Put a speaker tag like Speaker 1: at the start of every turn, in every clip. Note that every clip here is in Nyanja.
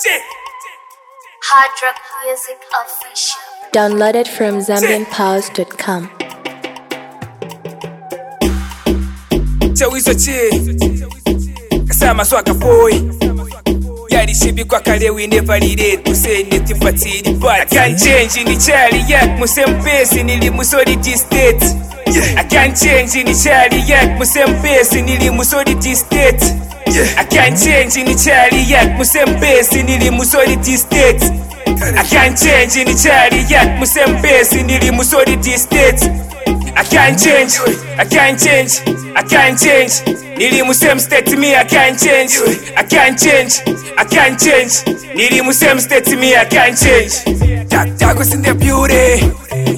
Speaker 1: Hard Rock Music Official.
Speaker 2: Downloaded from ZambianPows.com.
Speaker 3: Chawizo che Kasama swaka boy Yari shibi kwa kale we never needed to say anything but it. But I can't change in the Charlie yak Musem pesi nili musori state. I can't change in the Charlie yak Musem pesi nili musori state. I can't change in the Charlie yak Musem pesi nili musori state. I can't change in the Charlie yak Musem pesi nili musori state. I can't change, I can't change, I can't change. Nili musem state to me, I can't change. I can't change, I can't change. Nili musem state to me, I can't change. That was in the beauty.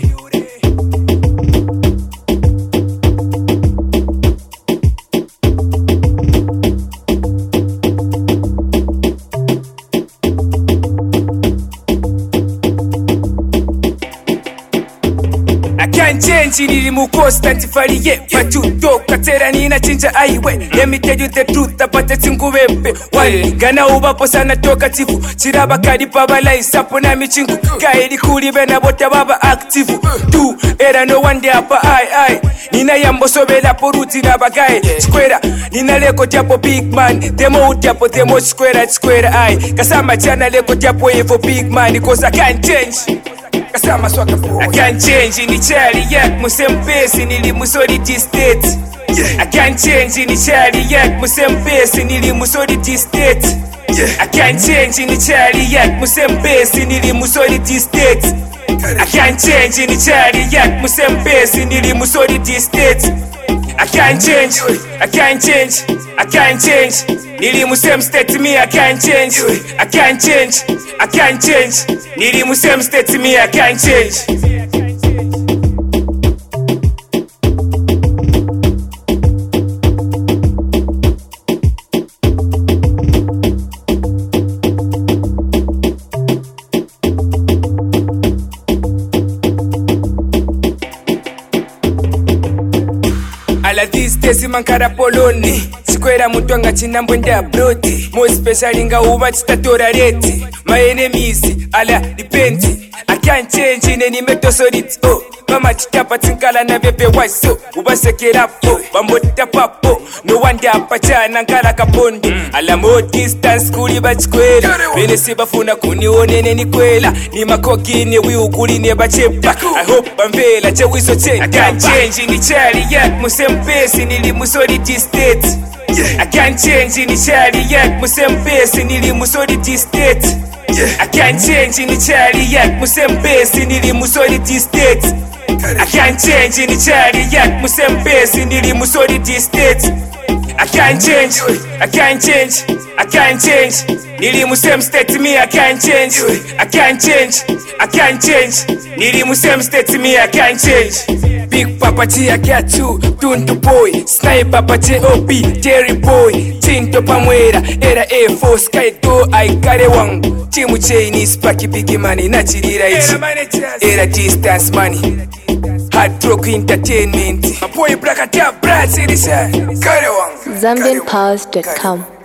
Speaker 3: Can't change it, mu constant fariye. But you talk, katera nina chinja aiwe. Let me tell you the truth about the tinguwepe. Why? Gana ubapo sana toka tifu. Chiraba kadipa bala isapo na michingu. Kaidi kuli bena bota baba active. Tu, era no one day apa ai. Nina yambo sobela poruti na bagaye. Square, nina leko japo big man. Demo japo demo square ai. Kasama chana leko japo evo big man. Cause I can't change. I can't change in the Charlie yak Musem pesi nili musori state. I can't change in the Charlie yak Musem pesi nili musori state. I can't change in the Charlie yak Musem pesi nili musori state. I can't change in the Charlie yak Musem pesi nili musori state. I can't change, I can't change, I can't change. Nili musem state to me, I can't change. I can't change, I can't change. Nili musem state to me, I can't change. Ala these days mankara poloni. Sikwera mutwanga chinambo nda broti. More especially nga uba chitatora reti. My enemies ala depend. I can't change in any method so it's oh. Mama chitapa tinkala na bebe waiso. Uba sekera po, bambo tapapo. No one da pachana nkala kapondi. Ala more distance kuli bachikwela. Bene sibafuna kunione ni kwela. Ni makoki ni wiu kuli ne bachepa. I hope bambela chawizo change. I can't change in the Charlie yak musem pesi nili musori state. I can't change in the Charlie yak musem pesi nili musori state. I can't change in the Charlie yak musem pesi nili musori state. I can't change in the Charlie yak musem pesi nili musori state. I can't change, I can't change, I can't change. Nili musem state to me, I can't change. I can't change, I can't change. Nili musem state to me, I can't change. Big Papa T, I got you, Tuntu boy. Sniper Papa J.O.P, Jerry boy. Tinto Pamwera, era Air Force, Kaito, I got a one. Timu Chinese, Paki Biggie money, Nachiri right. Era distance money. Hard Rock Entertainment. My boy Black Attack, Brad City, sir.
Speaker 2: ZambianPows.com.